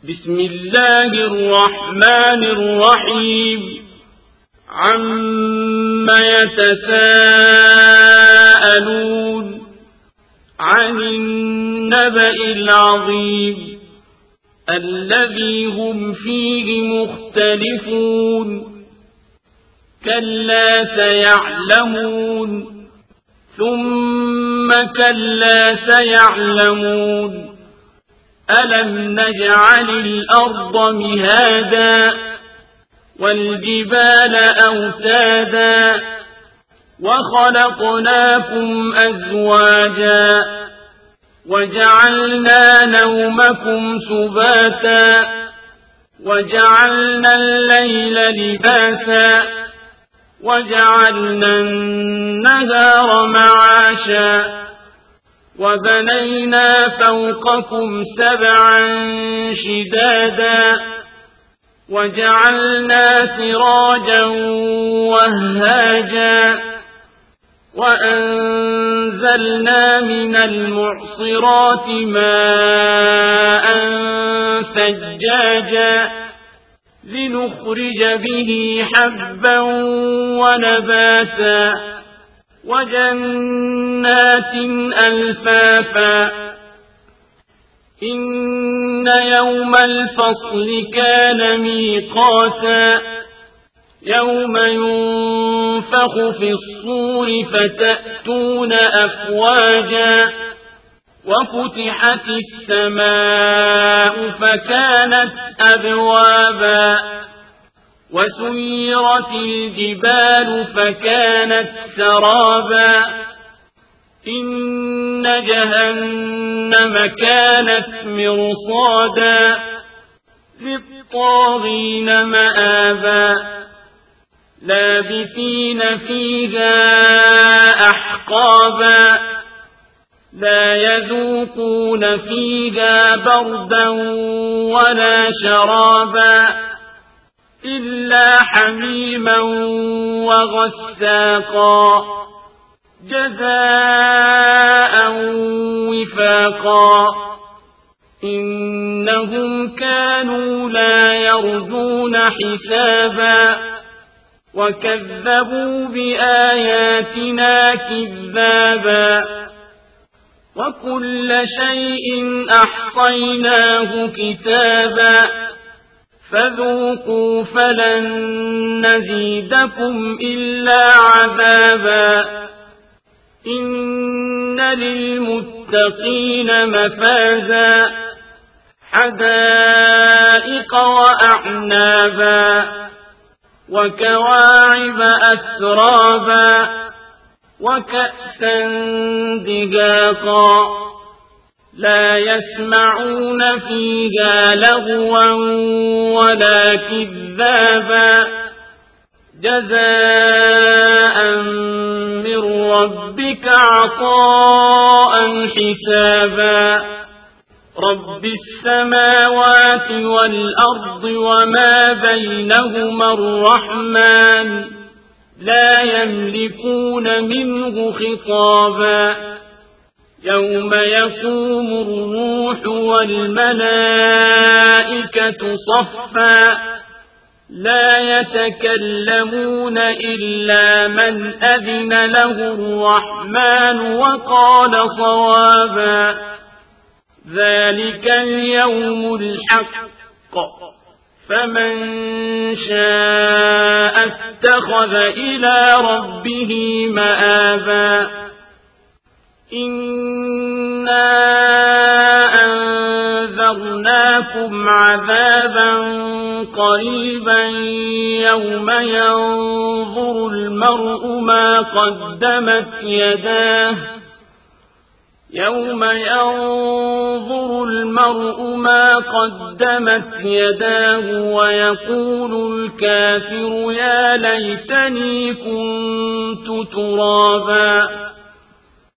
بسم الله الرحمن الرحيم عما يتساءلون عن النبأ العظيم الذي هم فيه مختلفون كلا سيعلمون ثم كلا سيعلمون ألم نجعل الأرض مهادا والجبال أوتادا وخلقناكم أزواجا وجعلنا نومكم سباتا وجعلنا الليل لباسا وجعلنا النهار معاشا وبنينا فوقكم سبعا شدادا وجعلنا سراجا وهاجا وأنزلنا من المعصرات ماء ثجاجا لنخرج به حبا ونباتا وجنات ألفافا إن يوم الفصل كان ميقاتا يوم ينفخ في الصور فتأتون أفواجا وفتحت السماء فكانت أبوابا وسيرت الجبال فكانت سرابا إن جهنم كانت مرصادا للطاغين مآبا لابثين فيها أحقابا لا يذوقون فيها بردا ولا شرابا إلا حميما وغساقا جزاء وفاقا إنهم كانوا لا يرجون حسابا وكذبوا بآياتنا كذابا وكل شيء أحصيناه كتابا فذوقوا فلن نزيدكم إلا عذابا إن للمتقين مفازا حدائق وأعنابا وكواعب أترابا وكأسا دهاقا لا يسمعون فيها لغوا ولا كذابا جزاء من ربك عطاء حسابا رب السماوات والأرض وما بينهما الرحمن لا يملكون منه خطابا يوم يقوم الروح والملائكة صفا لا يتكلمون إلا من أذن له الرحمن وقال صوابا ذلك اليوم الحق فمن شاء اتخذ إلى ربه مآبا إنا أنذرناكم عذابا قريبا يوم ينظر المرء ما قدمت يداه ويقول الكافر يا ليتني كنت ترابا